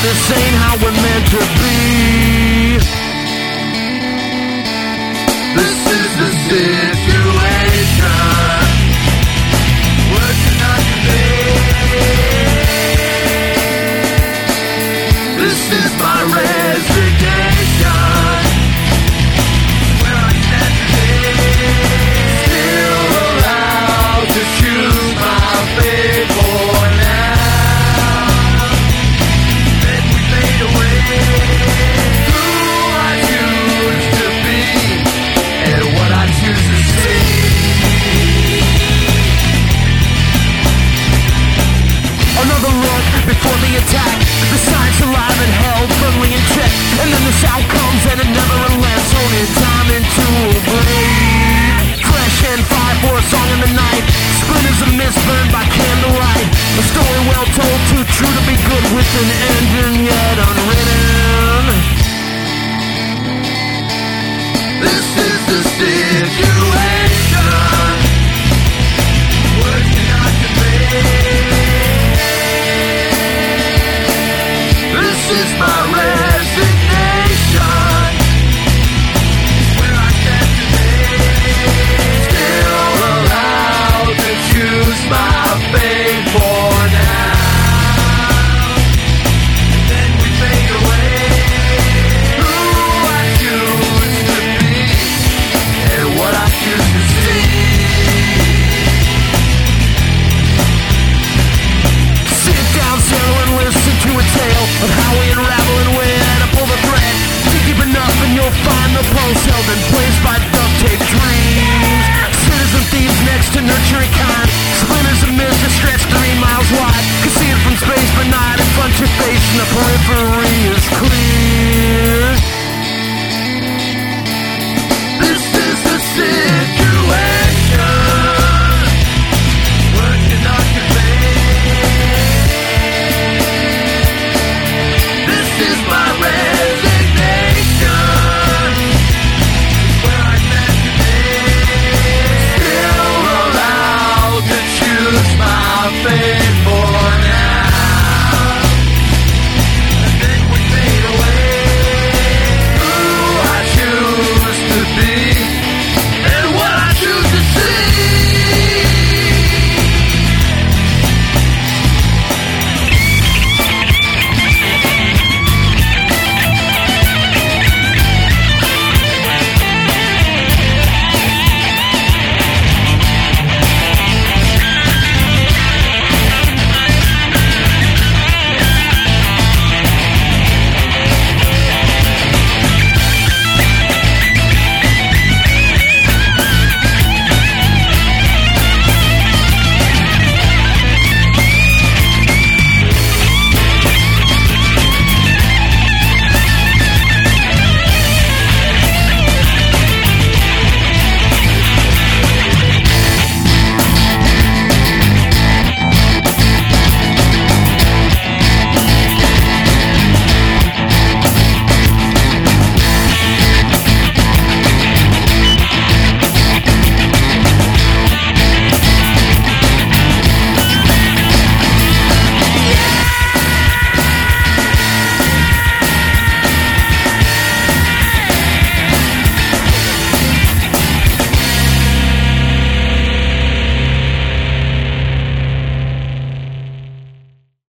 This ain't how we're meant to be. This is the situation. Working on your bed. This is my resignation. Where I stand today. Still allowed to choose my fate for now. Then we fade away. Who I choose to be and what I choose to see. Another look before the attack. The signs alive and held firmly in check. And then the sound comes and it never relents. Only time into a blade. Fresh and fire for a song in the night. Splinters of mist burned by candlelight. A story well told, too true to be good, with an ending yet unwritten. This is the situation. Words cannot convey. This is my